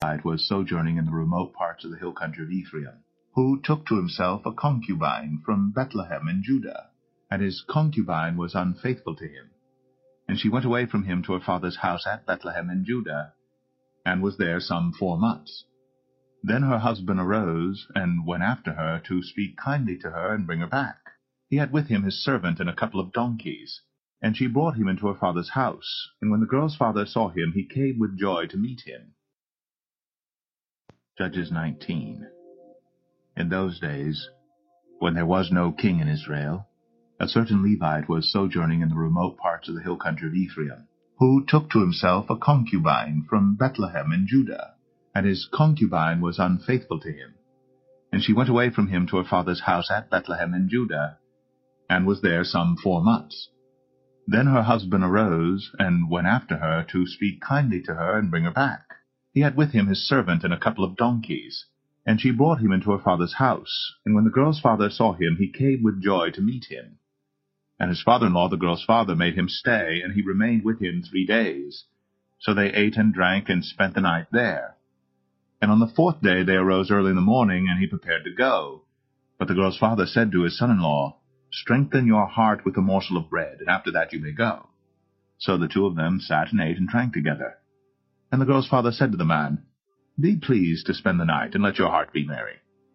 Levite was sojourning in the remote parts of the hill country of Ephraim, who took to himself a concubine from Bethlehem in Judah, and his concubine was unfaithful to him. And she went away from him to her father's house at Bethlehem in Judah, and was there some 4 months. Then her husband arose, and went after her to speak kindly to her and bring her back. He had with him his servant and a couple of donkeys. And she brought him into her father's house. And when the girl's father saw him, he came with joy to meet him. Judges 19. In those days, when there was no king in Israel, a certain Levite was sojourning in the remote parts of the hill country of Ephraim, who took to himself a concubine from Bethlehem in Judah, and his concubine was unfaithful to him. And she went away from him to her father's house at Bethlehem in Judah, and was there some 4 months. Then her husband arose, and went after her to speak kindly to her and bring her back. He had with him his servant and a couple of donkeys. And she brought him into her father's house. And when the girl's father saw him, he came with joy to meet him. And his father-in-law, the girl's father, made him stay, and he remained with him 3 days. So they ate and drank and spent the night there. And on the 4th day they arose early in the morning, and he prepared to go. But the girl's father said to his son-in-law, "Strengthen your heart with a morsel of bread, and after that you may go." So the 2 of them sat and ate and drank together. And the girl's father said to the man, "Be pleased to spend the night, and let your heart be merry."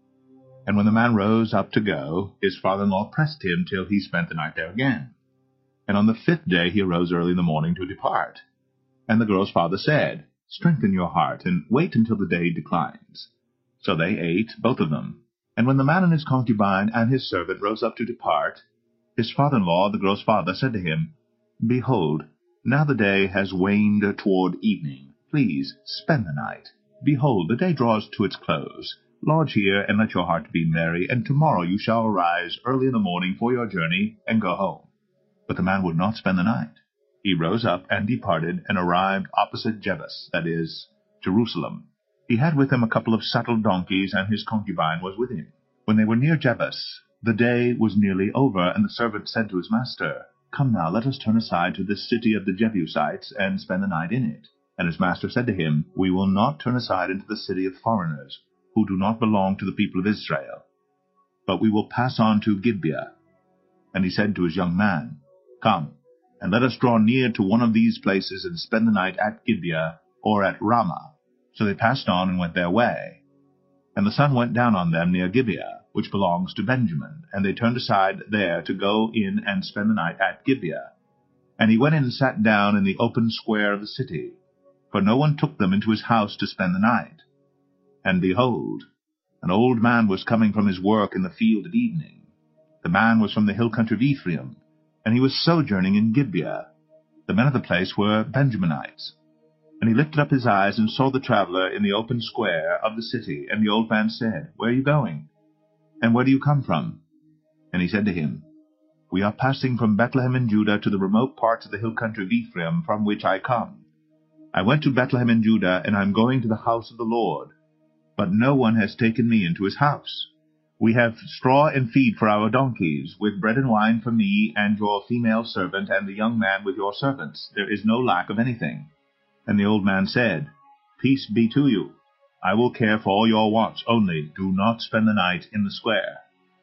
And when the man rose up to go, his father-in-law pressed him till he spent the night there again. And on the 5th day he arose early in the morning to depart. And the girl's father said, "Strengthen your heart, and wait until the day declines." So they ate, both of them. And when the man and his concubine and his servant rose up to depart, his father-in-law, the girl's father, said to him, "Behold, now the day has waned toward evening. Please spend the night. Behold, the day draws to its close. Lodge here, and let your heart be merry, and tomorrow you shall arise early in the morning for your journey, and go home." But the man would not spend the night. He rose up and departed, and arrived opposite Jebus, that is, Jerusalem. He had with him a couple of saddled donkeys, and his concubine was with him. When they were near Jebus, the day was nearly over, and the servant said to his master, "Come now, let us turn aside to this city of the Jebusites, and spend the night in it." And his master said to him, "We will not turn aside into the city of foreigners, who do not belong to the people of Israel, but we will pass on to Gibeah." And he said to his young man, "Come, and let us draw near to one of these places, and spend the night at Gibeah, or at Ramah." So they passed on and went their way. And the sun went down on them near Gibeah, which belongs to Benjamin, and they turned aside there to go in and spend the night at Gibeah. And he went in and sat down in the open square of the city, for no one took them into his house to spend the night. And behold, an old man was coming from his work in the field at evening. The man was from the hill country of Ephraim, and he was sojourning in Gibeah. The men of the place were Benjaminites. And he lifted up his eyes and saw the traveler in the open square of the city. And the old man said, "Where are you going? And where do you come from?" And he said to him, "We are passing from Bethlehem in Judah to the remote parts of the hill country of Ephraim, from which I come. I went to Bethlehem in Judah, and I am going to the house of the Lord. But no one has taken me into his house. We have straw and feed for our donkeys, with bread and wine for me and your female servant and the young man with your servants. There is no lack of anything." And the old man said, "Peace be to you. I will care for all your wants, only do not spend the night in the square."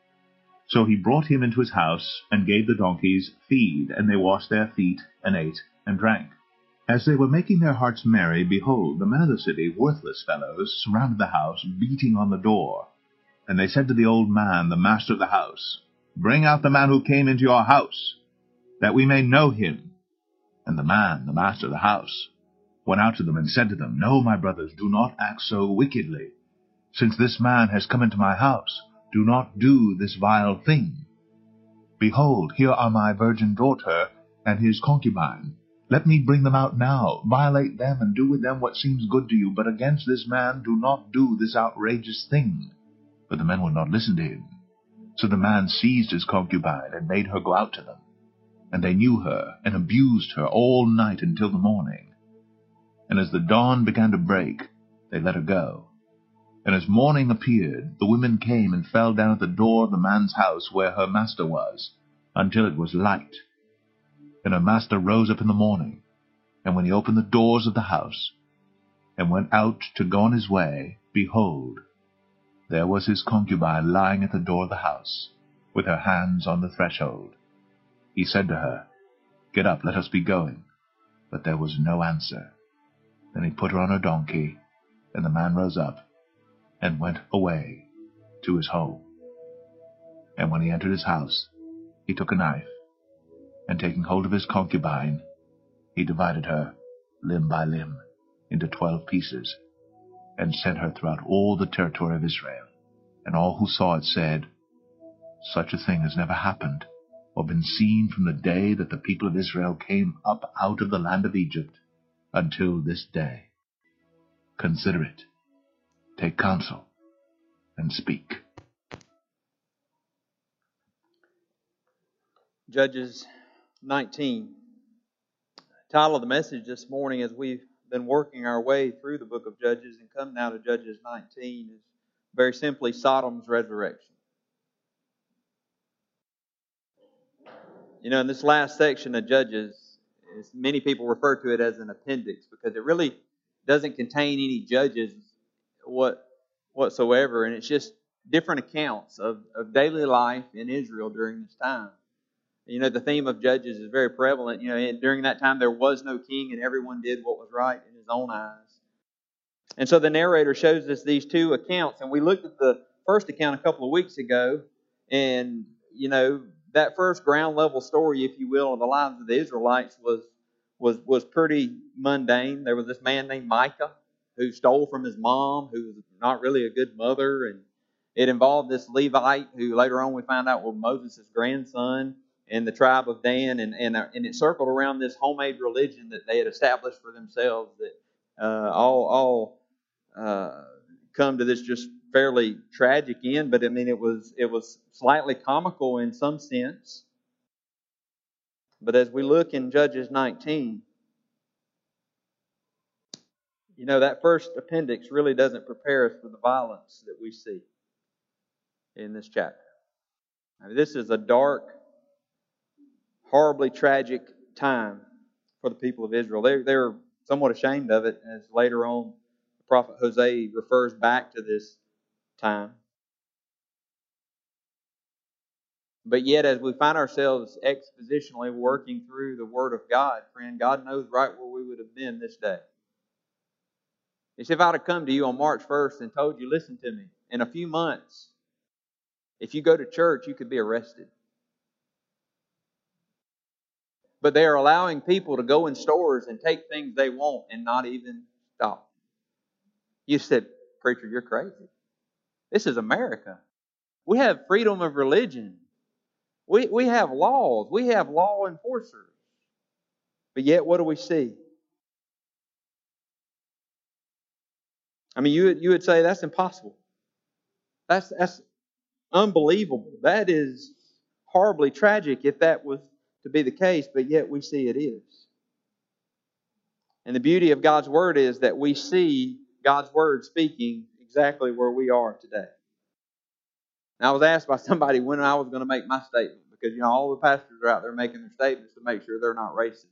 So he brought him into his house, and gave the donkeys feed, and they washed their feet, and ate, and drank. As they were making their hearts merry, behold, the men of the city, worthless fellows, surrounded the house, beating on the door. And they said to the old man, the master of the house, "Bring out the man who came into your house, that we may know him." And the man, the master of the house, went out to them and said to them, "No, my brothers, do not act so wickedly. Since this man has come into my house, do not do this vile thing. Behold, here are my virgin daughter and his concubine. Let me bring them out now, violate them, and do with them what seems good to you, but against this man do not do this outrageous thing." But the men would not listen to him. So the man seized his concubine and made her go out to them. And they knew her and abused her all night until the morning. And as the dawn began to break, they let her go. And as morning appeared, the women came and fell down at the door of the man's house where her master was, until it was light. And her master rose up in the morning, and when he opened the doors of the house, and went out to go on his way, behold, there was his concubine lying at the door of the house, with her hands on the threshold. He said to her, Get up, let us be going. But there was no answer. Then he put her on a donkey, and the man rose up, and went away to his home. And when he entered his house, he took a knife, and taking hold of his concubine, he divided her, limb by limb, into 12 pieces, and sent her throughout all the territory of Israel. And all who saw it said, Such a thing has never happened, or been seen from the day that the people of Israel came up out of the land of Egypt until this day. Consider it, take counsel, and speak. Judges 19. The title of the message this morning, as we've been working our way through the book of Judges and come now to Judges 19, is very simply Sodom's resurrection. You know, in this last section of Judges, many people refer to it as an appendix because it really doesn't contain any judges whatsoever, and it's just different accounts of daily life in Israel during this time. You know, the theme of Judges is very prevalent. You know, during that time there was no king and everyone did what was right in his own eyes. And so the narrator shows us these two accounts, and we looked at the first account a couple of weeks ago, and, you know, that first ground level story, if you will, of the lives of the Israelites was pretty mundane. There was this man named Micah who stole from his mom, who was not really a good mother, and it involved this Levite who later on we found out was Moses' grandson in the tribe of Dan, and it circled around this homemade religion that they had established for themselves that all come to this just fairly tragic end. But I mean, it was slightly comical in some sense. But as we look in Judges 19, you know, that first appendix really doesn't prepare us for the violence that we see in this chapter. I mean, this is a dark, horribly tragic time for the people of Israel. They're somewhat ashamed of it, as later on the prophet Hosea refers back to this time. But yet, as we find ourselves expositionally working through the Word of God, friend, God knows right where we would have been this day. You see, if I'd have come to you on March 1st and told you, listen to me, in a few months, if you go to church, you could be arrested. But they are allowing people to go in stores and take things they want and not even stop. You said, preacher, you're crazy. This is America. We have freedom of religion. We have laws. We have law enforcers. But yet, what do we see? I mean, you would say that's impossible. That's unbelievable. That is horribly tragic if that was to be the case, but yet we see it is. And the beauty of God's Word is that we see God's Word speaking exactly where we are today. Now, I was asked by somebody when I was going to make my statement, because, you know, all the pastors are out there making their statements to make sure they're not racist.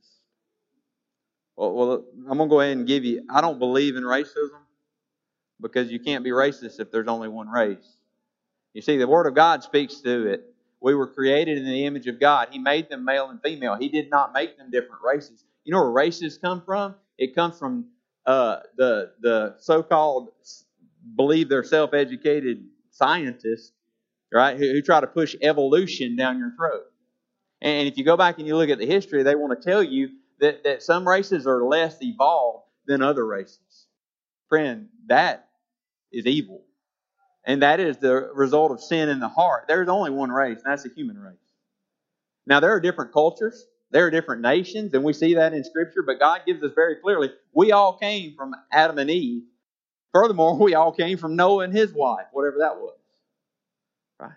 Well, I'm going to go ahead and give you, I don't believe in racism, because you can't be racist if there's only one race. You see, the Word of God speaks to it. We were created in the image of God. He made them male and female. He did not make them different races. You know where races come from? It comes from the so-called believe they're self-educated scientists, right? Who try to push evolution down your throat. And if you go back and you look at the history, they want to tell you that some races are less evolved than other races. Friend, that is evil. And that is the result of sin in the heart. There's only one race, and that's the human race. Now, there are different cultures. There are different nations, and we see that in Scripture, but God gives us very clearly, we all came from Adam and Eve. Furthermore, we all came from Noah and his wife, whatever that was. Right?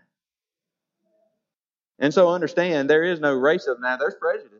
And so understand, there is no racism now. There's prejudice.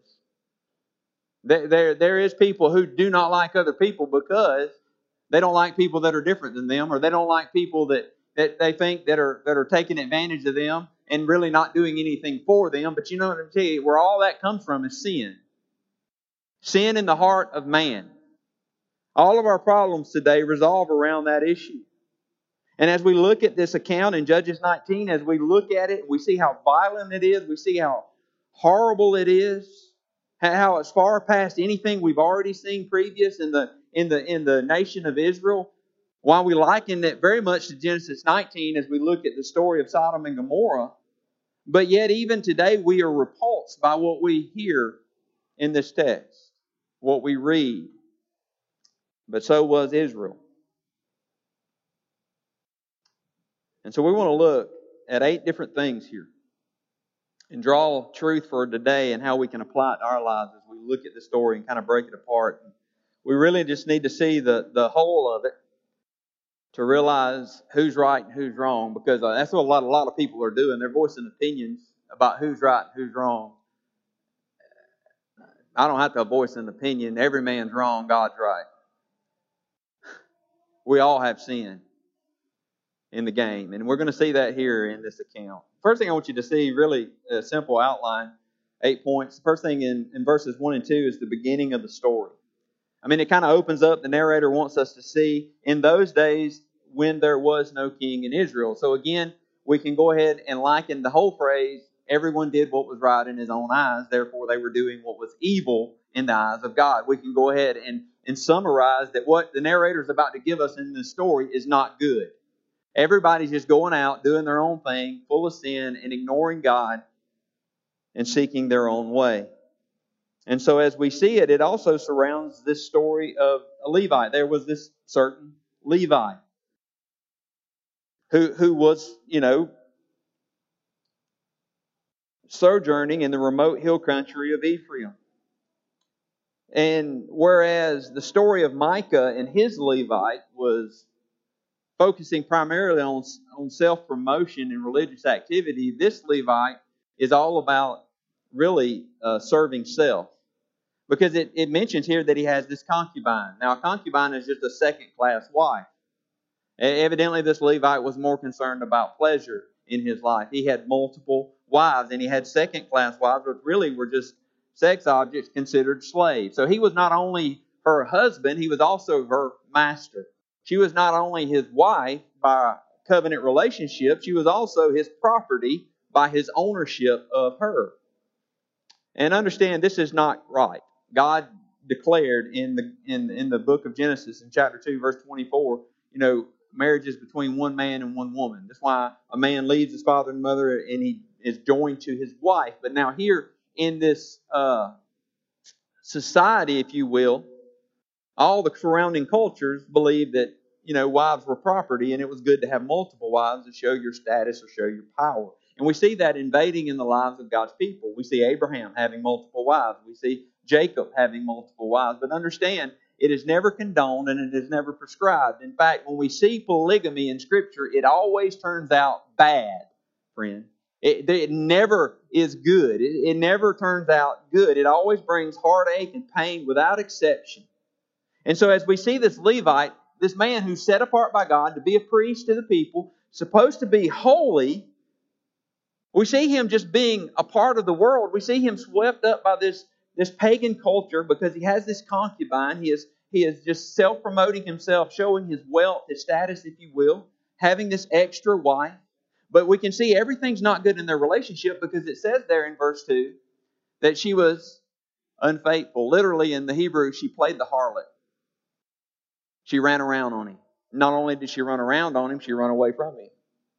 There is people who do not like other people because they don't like people that are different than them, or they don't like people that they think that are taking advantage of them and really not doing anything for them. But you know what I'm telling you, where all that comes from is sin. Sin in the heart of man. All of our problems today revolve around that issue. And as we look at this account in Judges 19, as we look at it, we see how violent it is, we see how horrible it is, how it's far past anything we've already seen previous in the nation of Israel. While we liken it very much to Genesis 19 as we look at the story of Sodom and Gomorrah, but yet even today we are repulsed by what we hear in this text, what we read. But so was Israel. And so we want to look at 8 different things here and draw truth for today and how we can apply it to our lives as we look at the story and kind of break it apart. We really just need to see the whole of it to realize who's right and who's wrong, because that's what a lot of people are doing. They're voicing opinions about who's right and who's wrong. I don't have to voice an opinion. Every man's wrong, God's right. We all have sin in the game, and we're going to see that here in this account. First thing I want you to see, really a simple outline, 8 points. The first thing in verses 1 and 2 is the beginning of the story. I mean, it kind of opens up. The narrator wants us to see in those days when there was no king in Israel. So again, we can go ahead and liken the whole phrase, everyone did what was right in his own eyes, therefore they were doing what was evil in the eyes of God. We can go ahead and summarize that what the narrator is about to give us in this story is not good. Everybody's just going out, doing their own thing, full of sin, and ignoring God and seeking their own way. And so as we see it, it also surrounds this story of a Levite. There was this certain Levite who was, sojourning in the remote hill country of Ephraim. And whereas the story of Micah and his Levite was focusing primarily on self-promotion and religious activity, this Levite is all about really serving self. Because it mentions here that he has this concubine. Now, a concubine is just a second-class wife. Evidently, this Levite was more concerned about pleasure in his life. He had multiple wives, and he had second-class wives, which really were just sex objects considered slaves. So he was not only her husband, he was also her master. She was not only his wife by covenant relationship, she was also his property by his ownership of her. And understand, this is not right. God declared in the book of Genesis in chapter 2, verse 24, marriage is between one man and one woman. That's why a man leaves his father and mother and he is joined to his wife. But now here in this society, if you will, all the surrounding cultures believed that, wives were property, and it was good to have multiple wives to show your status or show your power. And we see that invading in the lives of God's people. We see Abraham having multiple wives. We see Jacob having multiple wives. But understand, it is never condoned and it is never prescribed. In fact, when we see polygamy in Scripture, it always turns out bad, friend. It never is good. It never turns out good. It always brings heartache and pain without exception. And so as we see this Levite, this man who's set apart by God to be a priest to the people, supposed to be holy, we see him just being a part of the world. We see him swept up by this pagan culture because he has this concubine. He is just self-promoting himself, showing his wealth, his status, if you will, having this extra wife. But we can see everything's not good in their relationship because it says there in verse 2 that she was unfaithful. Literally in the Hebrew, she played the harlot. She ran around on him. Not only did she run around on him, she ran away from him.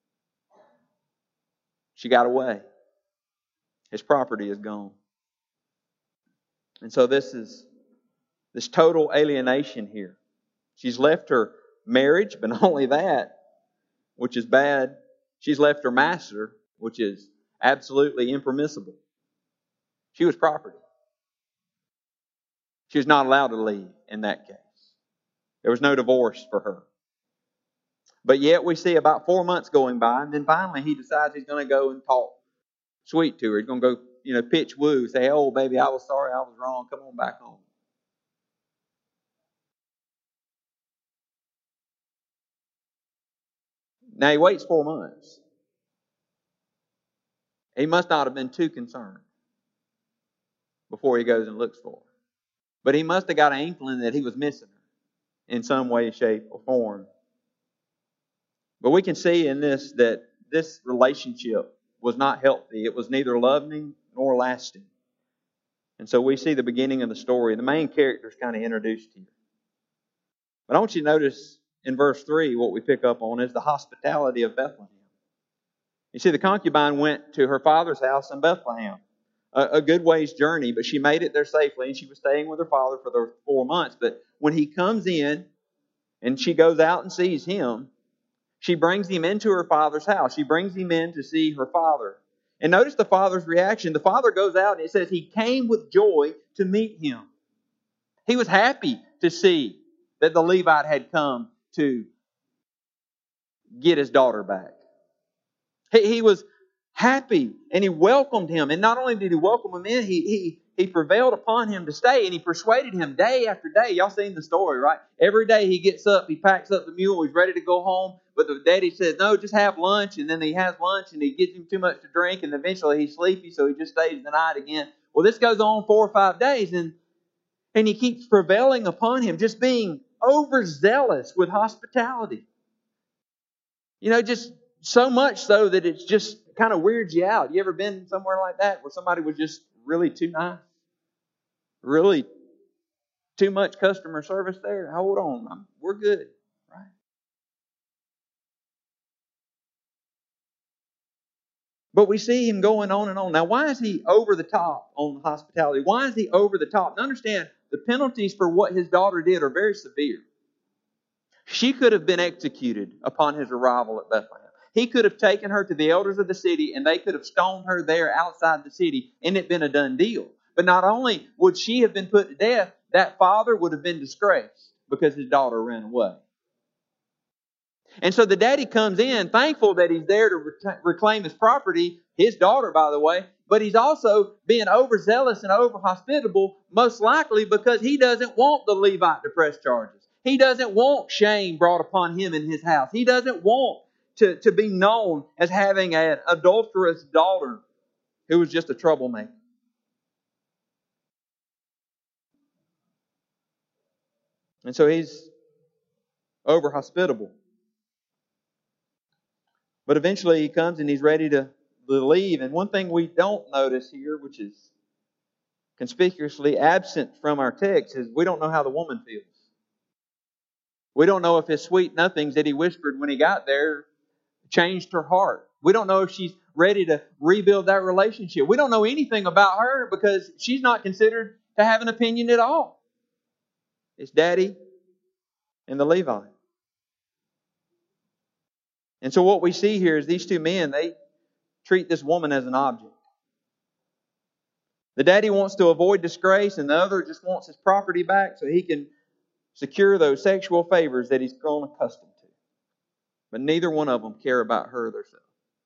She got away. His property is gone. And so this is this total alienation here. She's left her marriage, but not only that, which is bad, she's left her master, which is absolutely impermissible. She was property. She was not allowed to leave in that case. There was no divorce for her. But yet we see about 4 months going by, and then finally he decides he's going to go and talk sweet to her. He's going to go, pitch woo, say, "Oh, baby, I was sorry, I was wrong. Come on back home." Now he waits 4 months. He must not have been too concerned before he goes and looks for her. But he must have got an inkling that he was missing her. in some way, shape, or form. But we can see in this that this relationship was not healthy. It was neither loving nor lasting. And so we see the beginning of the story. The main character is kind of introduced here. But I want you to notice in verse 3, what we pick up on is the hospitality of Bethlehem. You see, the concubine went to her father's house in Bethlehem. A good ways journey, but she made it there safely, and she was staying with her father for the 4 months. But when he comes in and she goes out and sees him, she brings him into her father's house. She brings him in to see her father. And notice the father's reaction. The father goes out and it says he came with joy to meet him. He was happy to see that the Levite had come to get his daughter back. He was happy and he welcomed him. And not only did he welcome him in, he prevailed upon him to stay, and he persuaded him day after day. Y'all seen the story, right? Every day he gets up, he packs up the mule, he's ready to go home. But the daddy says, no, just have lunch. And then he has lunch and he gives him too much to drink. And eventually he's sleepy, so he just stays the night again. Well, this goes on 4 or 5 days, and he keeps prevailing upon him, just being overzealous with hospitality. Just so much so that it's just kind of weirds you out. You ever been somewhere like that where somebody was just really too nice? Really too much customer service there? Hold on. We're good, right? But we see him going on and on. Now, why is he over the top on the hospitality? Why is he over the top? Now, understand, the penalties for what his daughter did are very severe. She could have been executed upon his arrival at Bethlehem. He could have taken her to the elders of the city, and they could have stoned her there outside the city, and it been a done deal. But not only would she have been put to death, that father would have been disgraced because his daughter ran away. And so the daddy comes in, thankful that he's there to reclaim his property, his daughter, by the way, but he's also being overzealous and overhospitable, most likely because he doesn't want the Levite to press charges. He doesn't want shame brought upon him in his house. He doesn't want to be known as having an adulterous daughter who was just a troublemaker. And so he's overhospitable. But eventually he comes and he's ready to leave. And one thing we don't notice here, which is conspicuously absent from our text, is we don't know how the woman feels. We don't know if his sweet nothings that he whispered when he got there changed her heart. We don't know if she's ready to rebuild that relationship. We don't know anything about her because she's not considered to have an opinion at all. It's daddy and the Levite. And so what we see here is these two men, they treat this woman as an object. The daddy wants to avoid disgrace, and the other just wants his property back so he can secure those sexual favors that he's grown accustomed to. But neither one of them care about her themselves.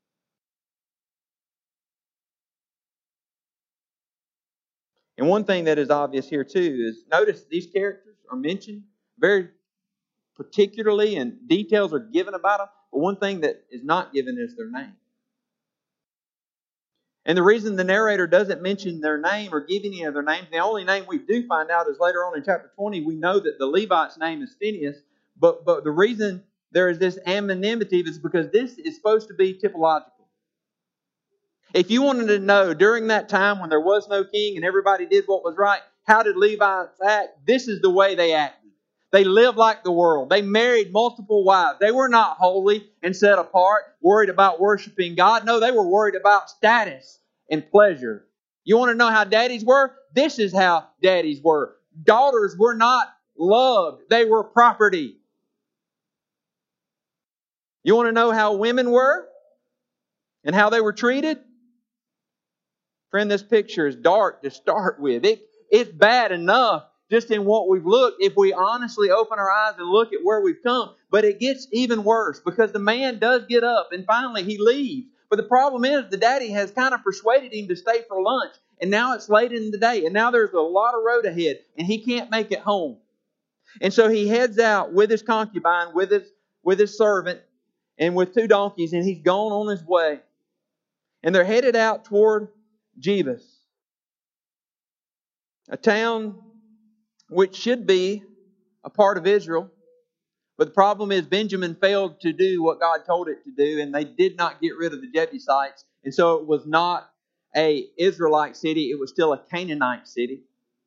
And one thing that is obvious here too is notice these characters are mentioned very particularly, and details are given about them. But one thing that is not given is their name. And the reason the narrator doesn't mention their name or give any of their names, the only name we do find out is later on in chapter 20, we know that the Levite's name is Phinehas. But the reason there is this anonymity is because this is supposed to be typological. If you wanted to know during that time when there was no king and everybody did what was right, how did Levites act? This is the way they acted. They lived like the world. They married multiple wives. They were not holy and set apart, worried about worshiping God. No, they were worried about status and pleasure. You want to know how daddies were? This is how daddies were. Daughters were not loved. They were property. You want to know how women were and how they were treated? Friend, this picture is dark to start with. It's bad enough just in what we've looked if we honestly open our eyes and look at where we've come. But it gets even worse because the man does get up and finally he leaves. But the problem is the daddy has kind of persuaded him to stay for lunch. And now it's late in the day. And now there's a lot of road ahead. And he can't make it home. And so he heads out with his concubine, with his servant, and with 2 donkeys. And he's gone on his way. And they're headed out toward Jebus, a town which should be a part of Israel. But the problem is Benjamin failed to do what God told it to do, and they did not get rid of the Jebusites. And so it was not an Israelite city, it was still a Canaanite city.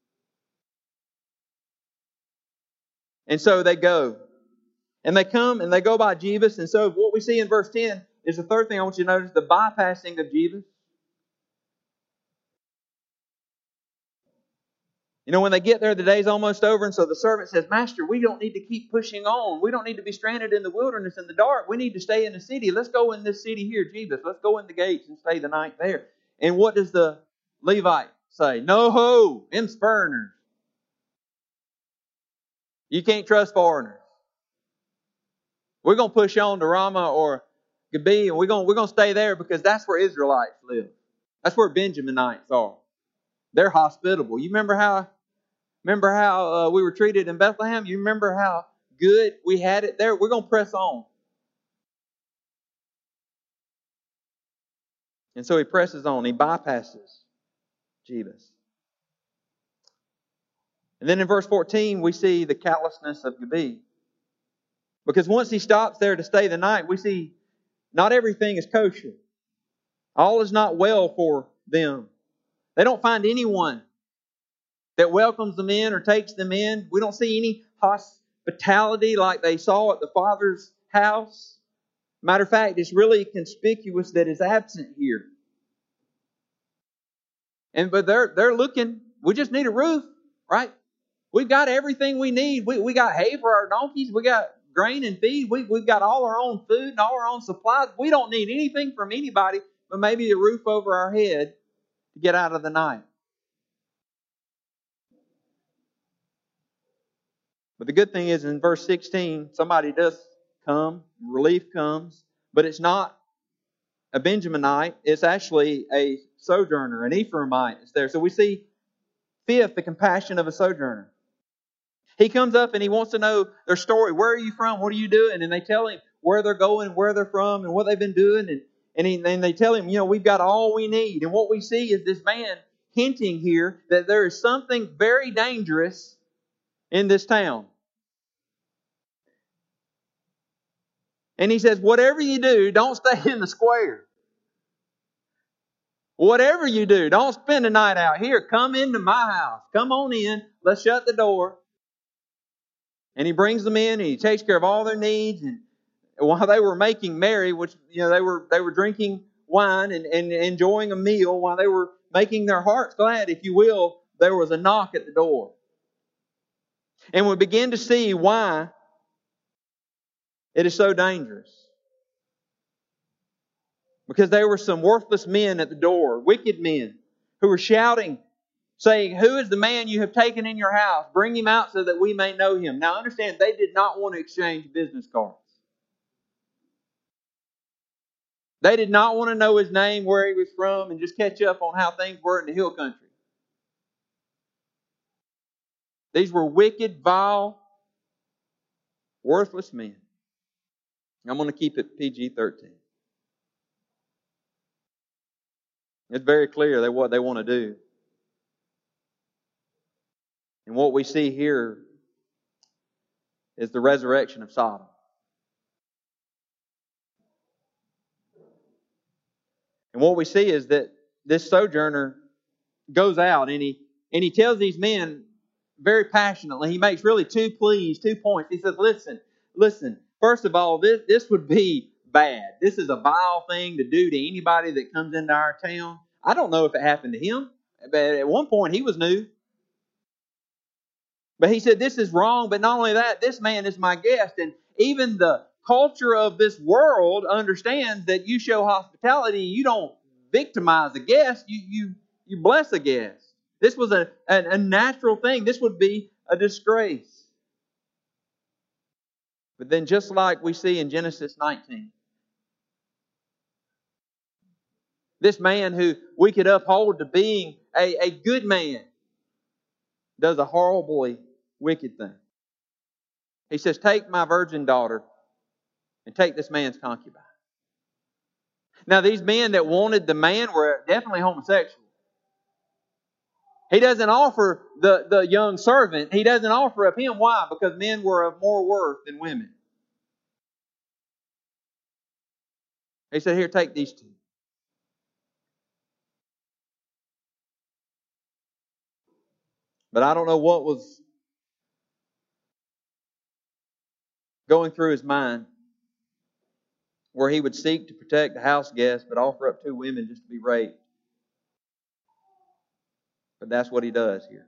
And so they go. And they come and they go by Jebus. And so what we see in verse 10 is the third thing I want you to notice, the bypassing of Jebus. You know, when they get there, the day's almost over, and so the servant says, Master, we don't need to keep pushing on. We don't need to be stranded in the wilderness in the dark. We need to stay in the city. Let's go in this city here, Jebus. Let's go in the gates and stay the night there. And what does the Levite say? No ho, them foreigners. You can't trust foreigners. We're going to push on to Ramah or Gibeah, and we're going to stay there because that's where Israelites live. That's where Benjaminites are. They're hospitable. You remember how we were treated in Bethlehem? You remember how good we had it there? We're going to press on. And so he presses on. He bypasses Jebus. And then in verse 14, we see the callousness of Gibeah. Because once he stops there to stay the night, we see not everything is kosher. All is not well for them. They don't find anyone that welcomes them in or takes them in. We don't see any hospitality like they saw at the Father's house. Matter of fact, it's really conspicuous that it's absent here. But they're looking. We just need a roof, right? We've got everything we need. We got hay for our donkeys. We got grain and feed. We've got all our own food and all our own supplies. We don't need anything from anybody but maybe a roof over our head to get out of the night. But the good thing is in verse 16, somebody does come, relief comes, but it's not a Benjaminite, it's actually a sojourner, an Ephraimite is there. So we see, fifth, the compassion of a sojourner. He comes up and he wants to know their story. Where are you from? What are you doing? And they tell him where they're going, where they're from, and what they've been doing. And they tell him, we've got all we need. And what we see is this man hinting here that there is something very dangerous in this town. And he says, whatever you do, don't stay in the square. Whatever you do, don't spend the night out here. Come into my house. Come on in. Let's shut the door. And he brings them in and he takes care of all their needs. And while they were making merry, which they were drinking wine and enjoying a meal, while they were making their hearts glad, if you will, there was a knock at the door. And we begin to see why it is so dangerous. Because there were some worthless men at the door, wicked men, who were shouting, saying, "Who is the man you have taken in your house? Bring him out so that we may know him." Now understand, they did not want to exchange business cards. They did not want to know his name, where he was from, and just catch up on how things were in the hill country. These were wicked, vile, worthless men. I'm going to keep it PG-13. It's very clear what they want to do. And what we see here is the resurrection of Sodom. And what we see is that this sojourner goes out and he tells these men very passionately. He makes really two pleas, 2 points. He says, listen, first of all, this would be bad. This is a vile thing to do to anybody that comes into our town. I don't know if it happened to him, but at one point he was new. But he said, this is wrong, but not only that, this man is my guest. And even the culture of this world understands that you show hospitality. You don't victimize a guest. You bless a guest. This was a natural thing. This would be a disgrace. But then just like we see in Genesis 19, this man who we could uphold to being a good man does a horribly wicked thing. He says, take my virgin daughter and take this man's concubine. Now these men that wanted the man were definitely homosexual. He doesn't offer the young servant. He doesn't offer up him. Why? Because men were of more worth than women. He said, here, take these two. But I don't know what was going through his mind where he would seek to protect the house guest but offer up two women just to be raped. But that's what he does here.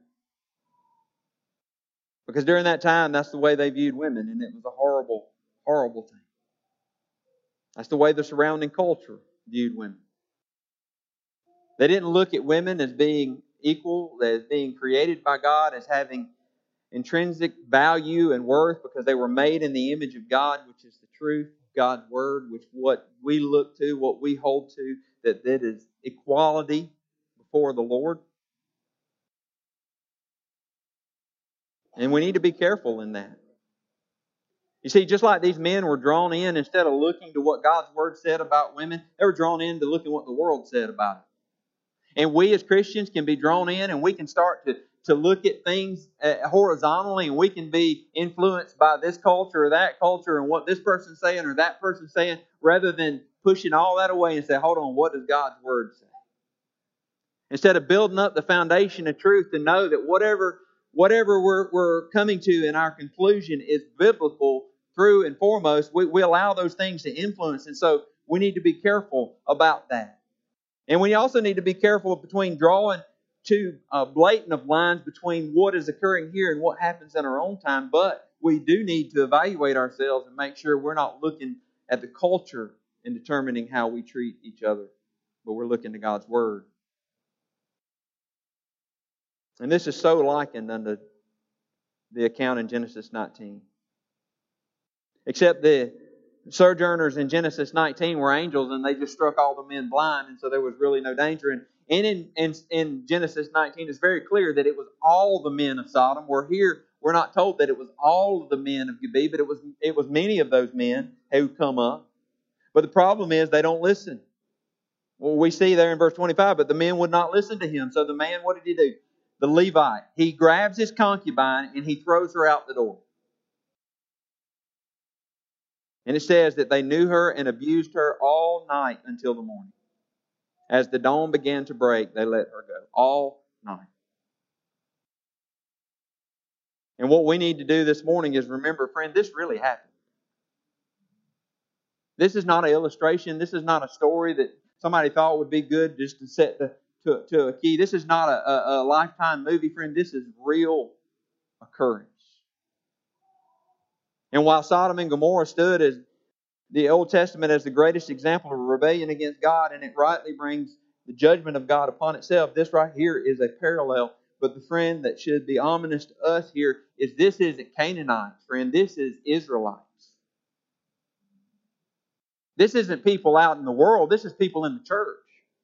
Because during that time, that's the way they viewed women, and it was a horrible, horrible thing. That's the way the surrounding culture viewed women. They didn't look at women as being equal, as being created by God, as having intrinsic value and worth because they were made in the image of God, which is the truth, God's Word, which what we look to, what we hold to, that is equality before the Lord. And we need to be careful in that. You see, just like these men were drawn in, instead of looking to what God's Word said about women, they were drawn in to look at what the world said about it. And we as Christians can be drawn in and we can start to look at things horizontally, and we can be influenced by this culture or that culture and what this person's saying or that person's saying, rather than pushing all that away and say, hold on, what does God's Word say? Instead of building up the foundation of truth to know that whatever we're coming to in our conclusion is biblical, through and foremost, we allow those things to influence. And so we need to be careful about that. And we also need to be careful between drawing too blatant of lines between what is occurring here and what happens in our own time. But we do need to evaluate ourselves and make sure we're not looking at the culture in determining how we treat each other, but we're looking to God's Word. And this is so likened unto the account in Genesis 19. Except the sojourners in Genesis 19 were angels, and they just struck all the men blind, and so there was really no danger. And in Genesis 19, it's very clear that it was all the men of Sodom. Where here, we're not told that it was all of the men of Gibeah, but it was many of those men who come up. But the problem is they don't listen. Well, we see there in verse 25, but the men would not listen to him. So the man, what did he do? The Levite, he grabs his concubine and he throws her out the door. And it says that they knew her and abused her all night until the morning. As the dawn began to break, they let her go. All night. And what we need to do this morning is remember, friend, this really happened. This is not an illustration. This is not a story that somebody thought would be good just to set to a key. This is not a Lifetime movie, friend. This is real occurrence. And while Sodom and Gomorrah stood as the Old Testament as the greatest example of rebellion against God, and it rightly brings the judgment of God upon itself, this right here is a parallel. But the friend that should be ominous to us here is this isn't Canaanites, friend. This is Israelites. This isn't people out in the world. This is people in the church.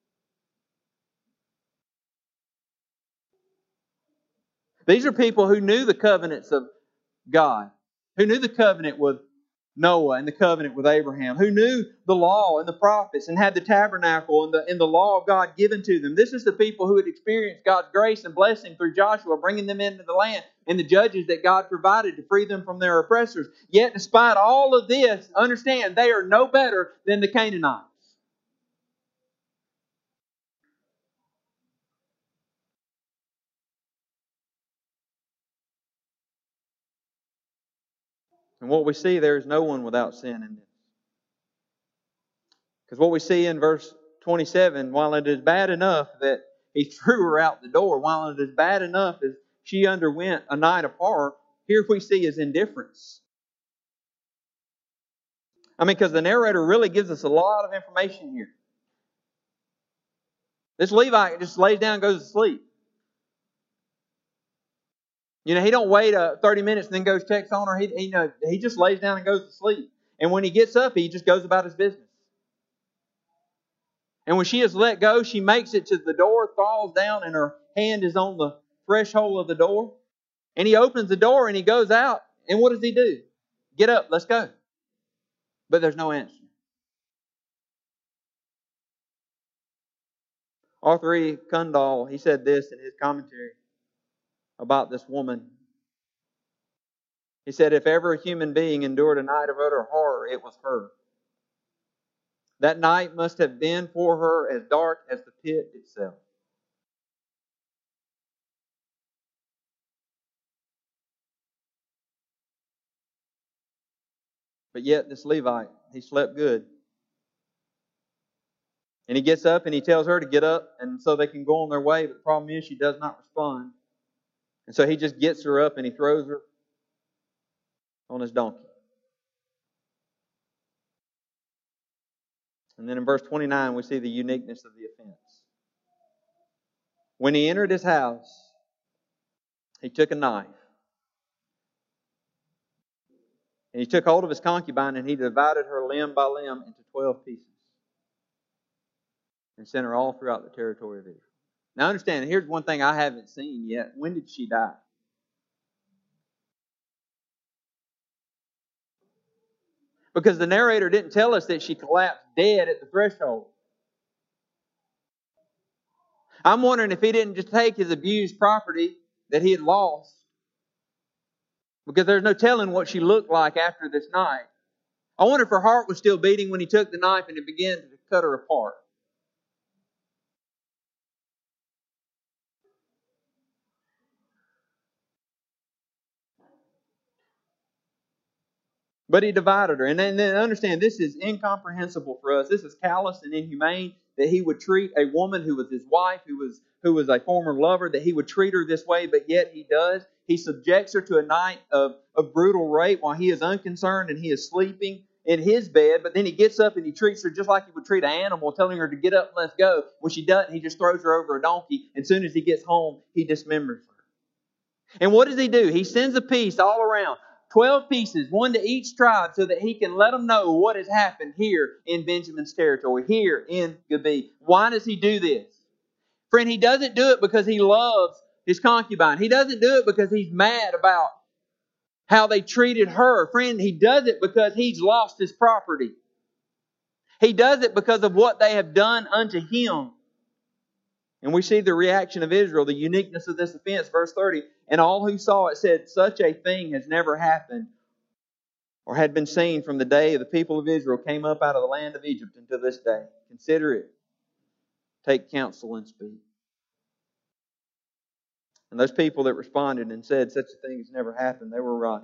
These are people who knew the covenants of God, who knew the covenant with Noah and the covenant with Abraham, who knew the law and the prophets and had the tabernacle and the law of God given to them. This is the people who had experienced God's grace and blessing through Joshua, bringing them into the land, and the judges that God provided to free them from their oppressors. Yet despite all of this, understand they are no better than the Canaanites. And what we see there is no one without sin in this. Because what we see in verse 27, while it is bad enough that he threw her out the door, while it is bad enough as she underwent a night of horror, here we see his indifference. I mean, because the narrator really gives us a lot of information here. This Levite just lays down and goes to sleep. You know, he don't wait 30 minutes and then goes checks on her. He just lays down and goes to sleep. And when he gets up, he just goes about his business. And when she is let go, she makes it to the door, falls down, and her hand is on the threshold of the door. And he opens the door and he goes out. And what does he do? Get up, let's go. But there's no answer. Arthur E. Kundal, he said this in his commentary about this woman. He said, if ever a human being endured a night of utter horror, it was her. That night must have been for her as dark as the pit itself. But yet this Levite, he slept good. And he gets up and he tells her to get up and so they can go on their way. But the problem is she does not respond. And so he just gets her up and he throws her on his donkey. And then in verse 29 we see the uniqueness of the offense. When he entered his house, he took a knife. And he took hold of his concubine and he divided her limb by limb into 12 pieces. And sent her all throughout the territory of Israel. Now understand, here's one thing I haven't seen yet. When did she die? Because the narrator didn't tell us that she collapsed dead at the threshold. I'm wondering if he didn't just take his abused property that he had lost. Because there's no telling what she looked like after this night. I wonder if her heart was still beating when he took the knife and it began to cut her apart. But he divided her. And then understand, this is incomprehensible for us. This is callous and inhumane that he would treat a woman who was his wife, who was a former lover, that he would treat her this way, but yet he does. He subjects her to a night of brutal rape while he is unconcerned and he is sleeping in his bed. But then he gets up and he treats her just like he would treat an animal, telling her to get up and let's go. When she doesn't, he just throws her over a donkey. And as soon as he gets home, he dismembers her. And what does he do? He sends a piece all around. 12 pieces, one to each tribe, so that he can let them know what has happened here in Benjamin's territory, here in Gibeah. Why does he do this? Friend, he doesn't do it because he loves his concubine. He doesn't do it because he's mad about how they treated her. Friend, he does it because he's lost his property. He does it because of what they have done unto him. And we see the reaction of Israel, the uniqueness of this offense. Verse 30, and all who saw it said, such a thing has never happened or had been seen from the day the people of Israel came up out of the land of Egypt until this day. Consider it. Take counsel and speak. And those people that responded and said, such a thing has never happened, they were right.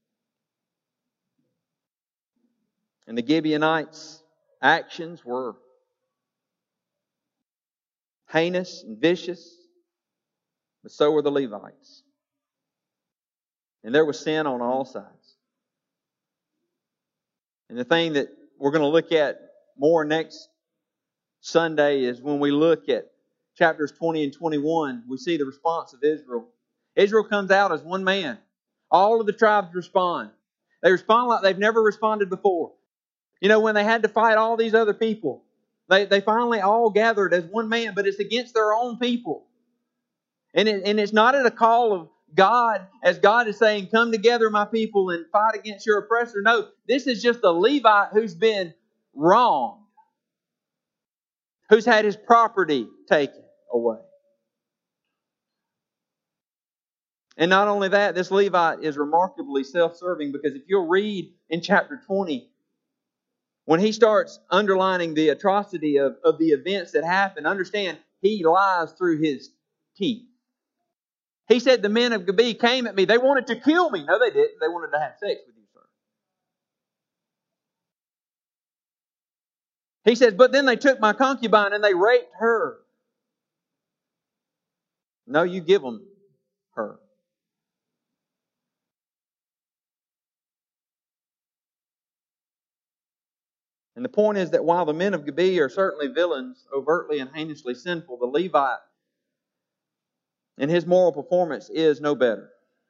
And the Gibeonites' actions were heinous and vicious, but so were the Levites. And there was sin on all sides. And the thing that we're going to look at more next Sunday is when we look at chapters 20 and 21, we see the response of Israel. Israel comes out as one man. All of the tribes respond. They respond like they've never responded before. You know, when they had to fight all these other people, they finally all gathered as one man, but it's against their own people. And it's not at a call of God, as God is saying, come together, my people, and fight against your oppressor. No, this is just a Levite who's been wronged, who's had his property taken away. And not only that, this Levite is remarkably self-serving, because if you'll read in chapter 20, when he starts underlining the atrocity of the events that happened, understand, he lies through his teeth. He said, the men of Gibeah came at me. They wanted to kill me. No, they didn't. They wanted to have sex with you, sir. He says, but then they took my concubine and they raped her. No, you give them her. And the point is that while the men of Gibeah are certainly villains, overtly and heinously sinful, the Levite and his moral performance is no better.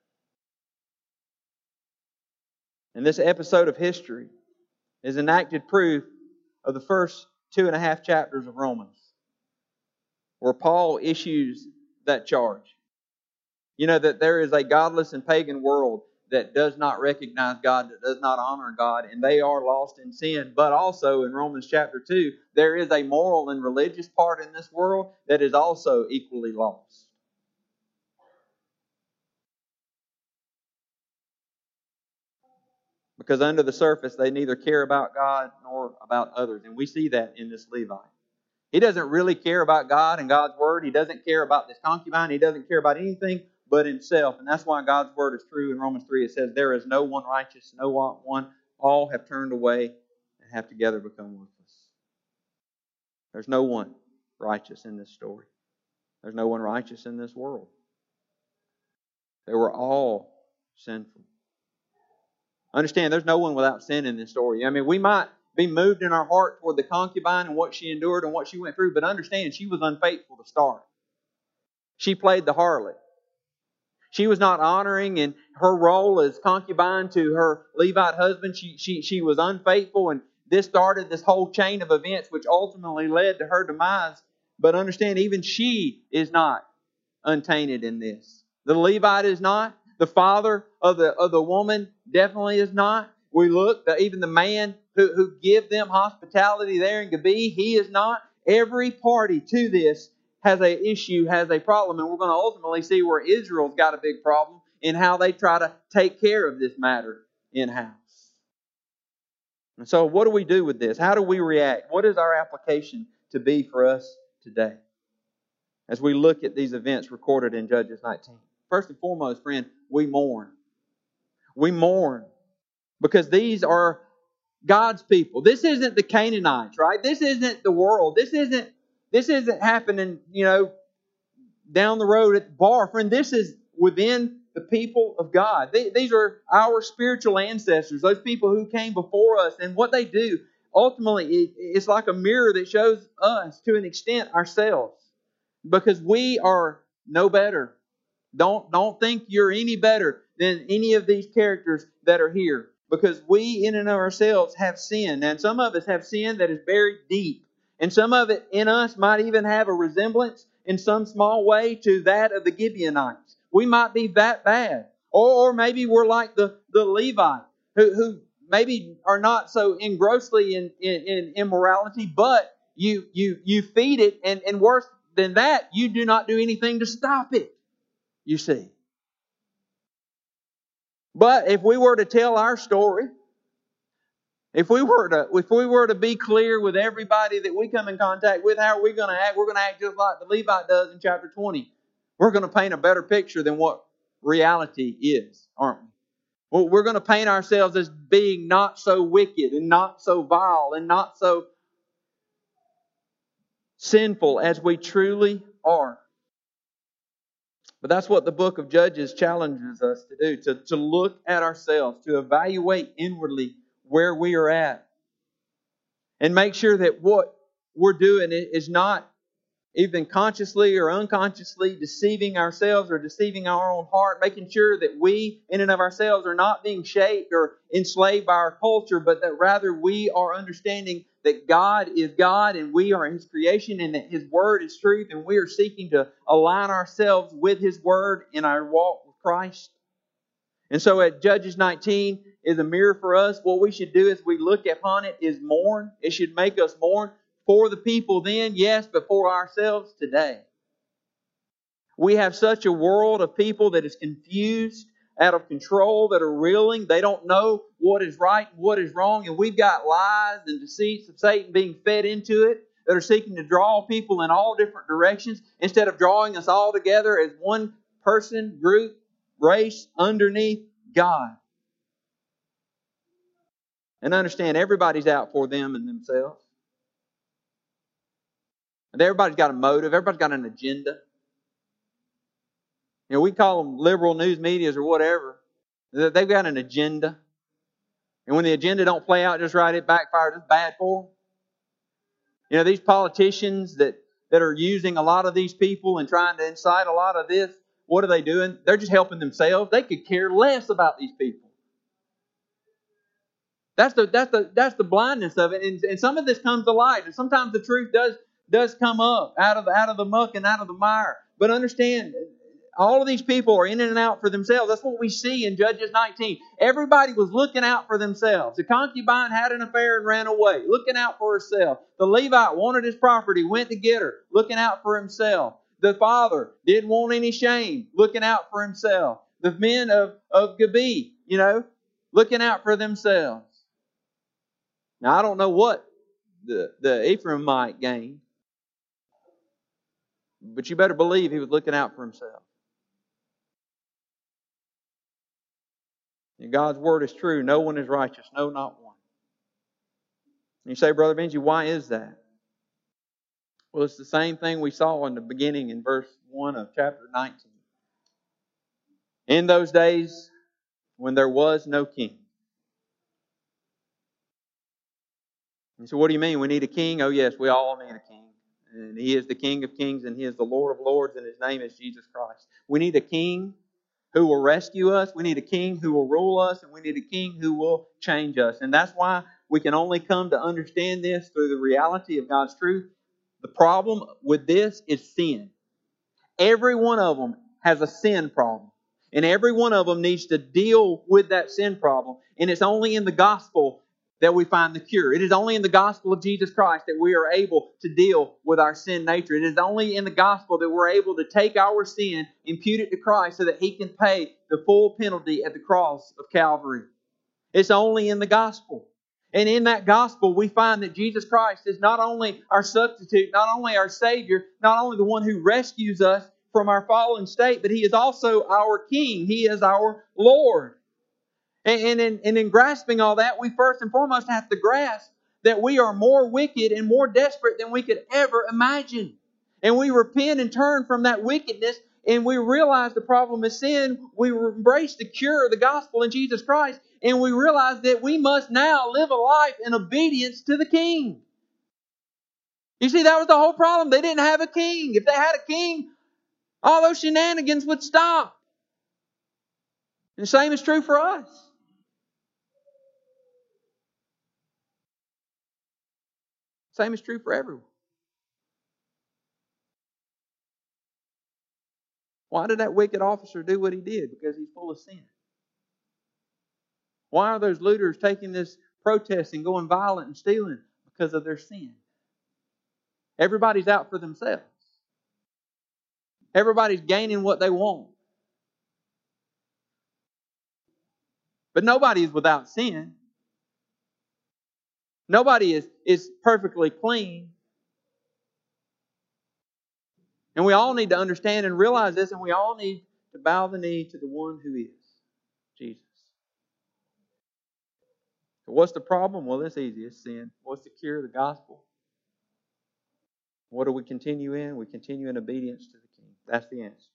And this episode of history is enacted proof of the first 2.5 chapters of Romans, where Paul issues that charge. You know, that there is a godless and pagan world that does not recognize God, that does not honor God, and they are lost in sin. But also in Romans chapter 2, there is a moral and religious part in this world that is also equally lost. Because under the surface, they neither care about God nor about others. And we see that in this Levite. He doesn't really care about God and God's Word. He doesn't care about this concubine. He doesn't care about anything but himself. And that's why God's Word is true. In Romans 3, it says, there is no one righteous, no one. All have turned away and have together become worthless. There's no one righteous in this story. There's no one righteous in this world. They were all sinful. Understand, there's no one without sin in this story. I mean, we might be moved in our heart toward the concubine and what she endured and what she went through, but understand, she was unfaithful to start. She played the harlot. She was not honoring in her role as concubine to her Levite husband. She was unfaithful, and this started this whole chain of events which ultimately led to her demise. But understand, even she is not untainted in this. The Levite is not. The father of the woman definitely is not. We look, even the man who give them hospitality there in Gibeah, he is not. Every party to this has an issue, has a problem, and we're going to ultimately see where Israel's got a big problem in how they try to take care of this matter in-house. And so what do we do with this? How do we react? What is our application to be for us today as we look at these events recorded in Judges 19? First and foremost, friend, we mourn. We mourn because these are God's people. This isn't the Canaanites, right? This isn't the world. This isn't happening, down the road at the bar. Friend, this is within the people of God. These are our spiritual ancestors, those people who came before us. And what they do, ultimately, it's like a mirror that shows us, to an extent, ourselves. Because we are no better. Don't think you're any better than any of these characters that are here. Because we, in and of ourselves, have sin. And some of us have sin that is buried deep. And some of it in us might even have a resemblance in some small way to that of the Gibeonites. We might be that bad. Or maybe we're like the Levite, who maybe are not so engrossly in immorality, but you feed it, and worse than that, you do not do anything to stop it. You see. But if we were to tell our story, if we were to be clear with everybody that we come in contact with, how are we going to act? We're going to act just like the Levite does in chapter 20. We're going to paint a better picture than what reality is, aren't we? Well, we're going to paint ourselves as being not so wicked and not so vile and not so sinful as we truly are. But that's what the book of Judges challenges us to do, to look at ourselves, to evaluate inwardly where we are at. And make sure that what we're doing is not even consciously or unconsciously deceiving ourselves or deceiving our own heart. Making sure that we, in and of ourselves, are not being shaped or enslaved by our culture, but that rather we are understanding that God is God and we are His creation and that His Word is truth, and we are seeking to align ourselves with His Word in our walk with Christ. And so at Judges 19 is a mirror for us. What we should do as we look upon it is mourn. It should make us mourn for the people then, yes, but for ourselves today. We have such a world of people that is confused, out of control, that are reeling. They don't know what is right and what is wrong. And we've got lies and deceits of Satan being fed into it that are seeking to draw people in all different directions instead of drawing us all together as one person, group, race underneath God. And understand, everybody's out for them and themselves. And everybody's got a motive. Everybody's got an agenda. We call them liberal news medias or whatever. They've got an agenda. And when the agenda don't play out just right, it backfires. It's bad for them. These politicians that are using a lot of these people and trying to incite a lot of this, what are they doing? They're just helping themselves. They could care less about these people. That's the blindness of it. And some of this comes to light. And sometimes the truth does come up out of the muck and out of the mire. But understand, all of these people are in and out for themselves. That's what we see in Judges 19. Everybody was looking out for themselves. The concubine had an affair and ran away, looking out for herself. The Levite wanted his property, went to get her, looking out for himself. The father didn't want any shame, looking out for himself. The men of Gibeah, looking out for themselves. Now, I don't know what the Ephraimite gained, but you better believe he was looking out for himself. And God's word is true. No one is righteous. No, not one. And you say, Brother Benji, why is that? Well, it's the same thing we saw in the beginning in verse 1 of chapter 19. In those days when there was no king. And so what do you mean? We need a king? Oh yes, we all need a king. And He is the King of kings and He is the Lord of lords and His name is Jesus Christ. We need a king who will rescue us. We need a king who will rule us. And we need a king who will change us. And that's why we can only come to understand this through the reality of God's truth. The problem with this is sin. Every one of them has a sin problem. And every one of them needs to deal with that sin problem. And it's only in the gospel that we find the cure. It is only in the gospel of Jesus Christ that we are able to deal with our sin nature. It is only in the gospel that we're able to take our sin, impute it to Christ so that He can pay the full penalty at the cross of Calvary. It's only in the gospel. And in that gospel, we find that Jesus Christ is not only our substitute, not only our Savior, not only the one who rescues us from our fallen state, but He is also our King. He is our Lord. And in grasping all that, we first and foremost have to grasp that we are more wicked and more desperate than we could ever imagine. And we repent and turn from that wickedness, and we realize the problem is sin. We embrace the cure of the gospel in Jesus Christ, and we realize that we must now live a life in obedience to the King. You see, that was the whole problem. They didn't have a king. If they had a king, all those shenanigans would stop. And the same is true for us. Same is true for everyone. Why did that wicked officer do what he did? Because he's full of sin. Why are those looters taking this protest and going violent and stealing? Because of their sin. Everybody's out for themselves. Everybody's gaining what they want. But nobody is without sin. Nobody is perfectly clean. And we all need to understand and realize this, and we all need to bow the knee to the one who is Jesus. So what's the problem? Well, it's easy. It's sin. What's the cure? The gospel. What do we continue in? We continue in obedience to the King. That's the answer.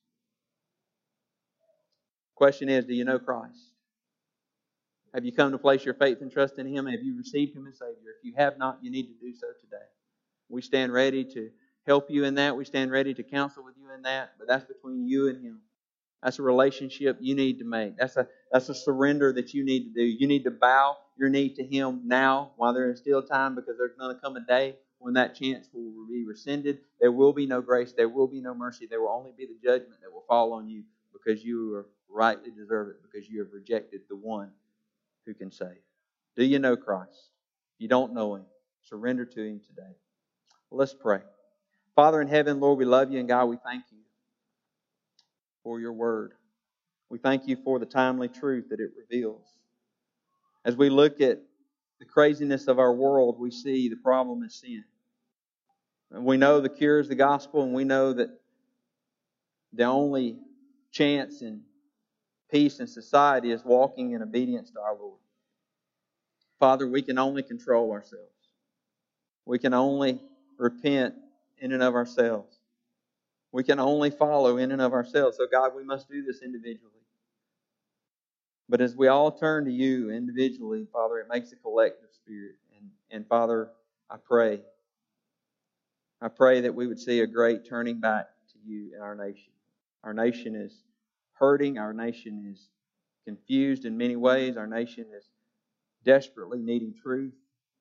Question is, do you know Christ? Have you come to place your faith and trust in Him? Have you received Him as Savior? If you have not, you need to do so today. We stand ready to help you in that. We stand ready to counsel with you in that. But that's between you and Him. That's a relationship you need to make. That's a surrender that you need to do. You need to bow your knee to Him now while there is still time, because there's going to come a day when that chance will be rescinded. There will be no grace. There will be no mercy. There will only be the judgment that will fall on you because you are rightly deserve it, because you have rejected the one who can save. Do you know Christ? If you don't know Him, surrender to Him today. Well, let's pray. Father in heaven, Lord, we love you, and God, we thank you for your word. We thank you for the timely truth that it reveals. As we look at the craziness of our world, we see the problem is sin. And we know the cure is the gospel, and we know that the only chance in peace in society is walking in obedience to our Lord. Father, we can only control ourselves. We can only repent in and of ourselves. We can only follow in and of ourselves. So God, we must do this individually. But as we all turn to you individually, Father, it makes a collective spirit. And Father, I pray that we would see a great turning back to you in our nation. Our nation is hurting. Our nation is confused in many ways. Our nation is desperately needing truth.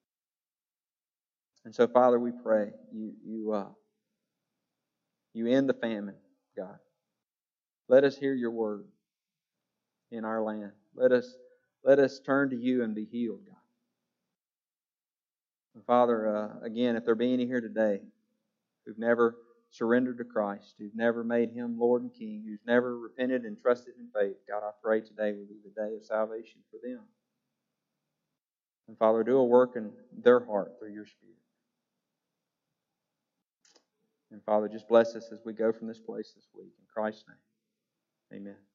And so, Father, we pray you end the famine, God. Let us hear your word in our land. Let us turn to you and be healed, God. And Father, again, if there be any here today who've never surrendered to Christ, who've never made Him Lord and King, who's never repented and trusted in faith, God, I pray today will be the day of salvation for them. And Father, do a work in their heart through your Spirit. And Father, just bless us as we go from this place this week. In Christ's name, amen.